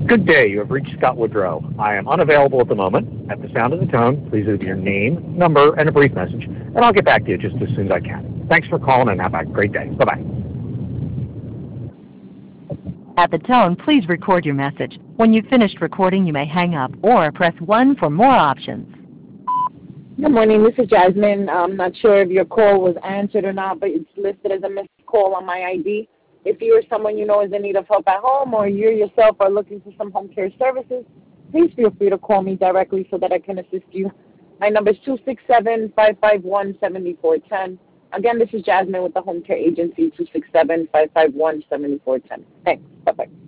Good day. You have reached Scott Woodrow. I am unavailable at the moment. At the sound of the tone, please leave your name, number, and a brief message, and I'll get back to you just as soon as I can. Thanks for calling, and have a great day. Bye-bye. At the tone, please record your message. When you've finished recording, you may hang up or press 1 for more options. Good morning. This is Jasmine. I'm not sure if your call was answered or not, but it's listed as a missed call on my ID. If you or someone you know is in need of help at home, or you yourself are looking for some home care services, please feel free to call me directly so that I can assist you. My number is 267-551-7410. Again, this is Jasmine with the Home Care Agency, 267-551-7410. Thanks. Bye-bye.